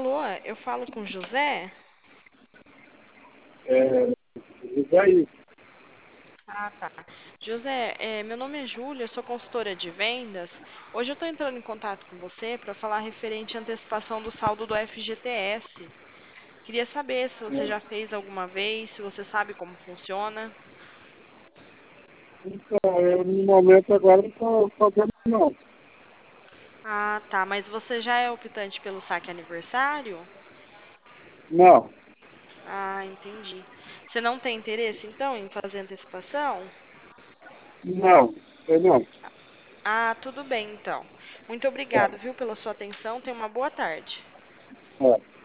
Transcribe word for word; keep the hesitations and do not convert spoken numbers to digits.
Alô, eu falo com José? É, isso aí. Ah, tá. José, é, meu nome é Júlia, eu sou consultora de vendas. Hoje eu estou entrando em contato com você para falar referente à antecipação do saldo do F G T S. Queria saber se você Né? já fez alguma vez, se você sabe como funciona. Então, eu no momento agora não estou fazendo não. Ah, tá. Mas você já é optante pelo saque aniversário? Não, Ah, entendi. Você não tem interesse, então, em fazer antecipação? não, eu não. Ah, tudo bem, então. Muito É, obrigado, viu, pela sua atenção. Tenha uma boa tarde. é.